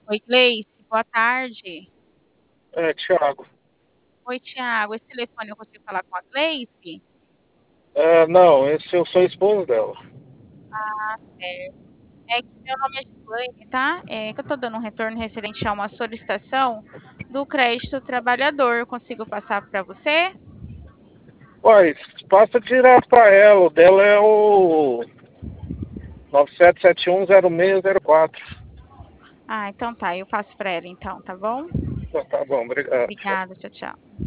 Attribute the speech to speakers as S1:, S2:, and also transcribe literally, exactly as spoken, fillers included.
S1: Oi, Gleice, boa tarde.
S2: É, Thiago.
S1: Oi, Thiago, esse telefone eu consigo falar com a Gleice?
S2: É, não, esse eu sou esposo dela.
S1: Ah, certo. É que meu nome é Gislaine, tá? É que eu tô dando um retorno referente a uma solicitação do crédito trabalhador. Eu consigo passar para você?
S2: Uai, passa direto pra ela. O dela é o nove sete sete um zero seis zero quatro.
S1: Ah, então tá, eu passo para ela então, tá bom?
S2: Tá, tá bom, obrigado. Tchau.
S1: Obrigada, tchau, tchau.